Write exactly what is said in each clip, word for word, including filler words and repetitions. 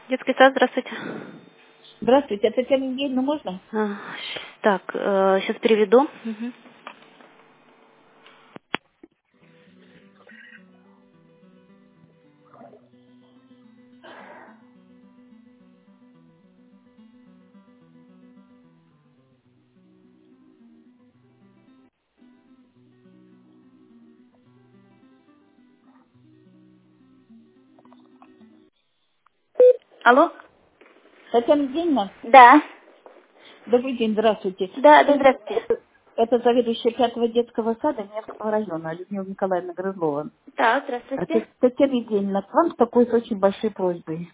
Детский сад, здравствуйте. Здравствуйте, а Татьяна Евгеньевна можно? А, Так, сейчас переведу. Мгм. Алло? Татьяна Евгеньевна, Да. добрый день, здравствуйте. Да, да, Это, здравствуйте. это- это заведующая пятого детского сада Невского района, Людмила Николаевна Грызлова. Да, А, здравствуйте. Та- Татьяна Евгеньевна, к вам с такой с очень большой просьбой.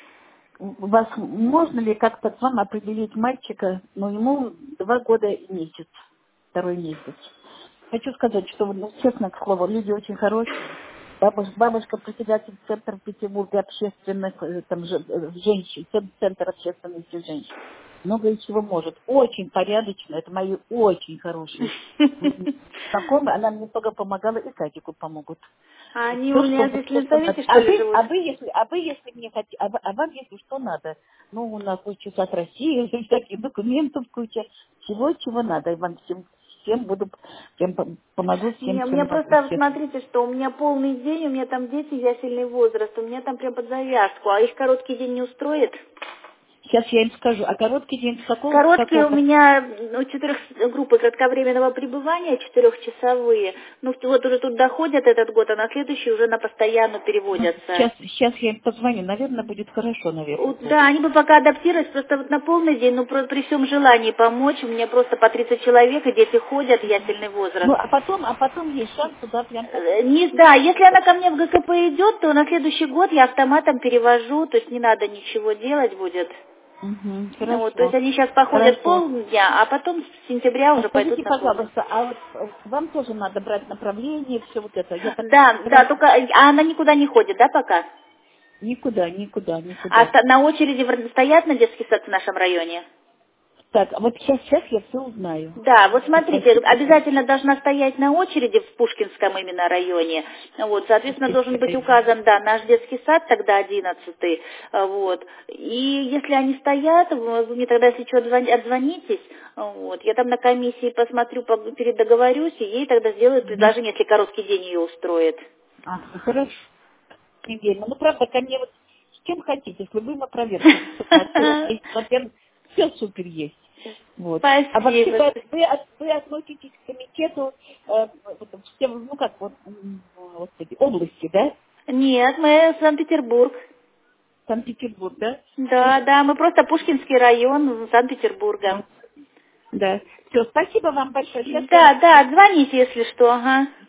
У вас можно ли как-то к вам определить мальчика, но ему два года и месяц, второй месяц. Хочу сказать, что, ну, честно, к слову, люди очень хорошие. Бабушка, бабушка председатель центра в Петербурге общественных э, там, же- э, женщин, цен- центр общественности женщин. Много чего может. Очень порядочно. Это мои очень хорошие м, знакомые. Она мне много помогала, и садику помогут. А они у Все, меня что, здесь в все, что надо. Ленсовете, что А ли, вы, живут? а вы, если, а вы, если мне хотите, а, вы- а вам, если что надо, ну, у нас куча от России, всяких документов, куча всего, чего надо. Я вам всем, всем буду, всем пом- помогу, всем, Не, у чем меня могу, просто, вот честно. смотрите, что у меня полный день, у меня там дети, ясельный возраст, у меня там прям под завязку, а их короткий день не устроит? Сейчас я им скажу, а короткий день с какого, с Короткие у какого? меня ну, четырех группы кратковременного пребывания, четырехчасовые. Ну, вот уже тут доходят этот год, а на следующий уже на постоянно Ну, переводятся. сейчас, сейчас я им позвоню, наверное, будет хорошо, наверное, У- будет. Да, они бы пока адаптировались, просто вот на полный день, ну, про- при всем желании помочь, у меня просто по тридцать человек, и дети ходят, ясельный Ну, возраст. а потом, а потом есть шанс туда прям Э, попасть. Не, да, если она ко мне в ГКП идет, то на следующий год я автоматом перевожу, то есть не надо ничего делать будет. Угу, Ну, вот, то есть хорошо, они сейчас походят хорошо. полдня, а потом с сентября А уже пойдут скажите, на полный. пожалуйста, а вот э, вам тоже надо брать направление, все вот это? Я так Да, да, хорошо. только а она никуда не ходит, да, пока? Никуда, никуда, А никуда. ста- на очереди в- стоят на детский сад в нашем районе? Так, а вот сейчас, сейчас я все узнаю. Да, вот смотрите, Спасибо. обязательно должна стоять на очереди в Пушкинском именно районе. Вот, соответственно, должен быть указан, да, наш детский сад, тогда одиннадцатый. А, Вот. И если они стоят, вы вы мне тогда, если что, отзвон- отзвонитесь, а, вот, я там на комиссии посмотрю, пог- передоговорюсь, и ей тогда сделают Мгм. предложение, если короткий день ее устроит. А, хорошо. Евгения, ну правда, ко мне вот с чем хотите, с любым опровержением. Во-первых, есть, во-первых, все супер есть. Вот. А вообще Спасибо. вы, вы, от- вы относитесь к комитету э, вот, всем, ну как вот, м, господи, области, да? Нет, мы Санкт-Петербург. Санкт-Петербург, да? Да, да, мы просто Пушкинский район Санкт-Петербурга. Вот. Да. Все, спасибо вам большое. Сейчас я Да, да, звоните, если что, ага.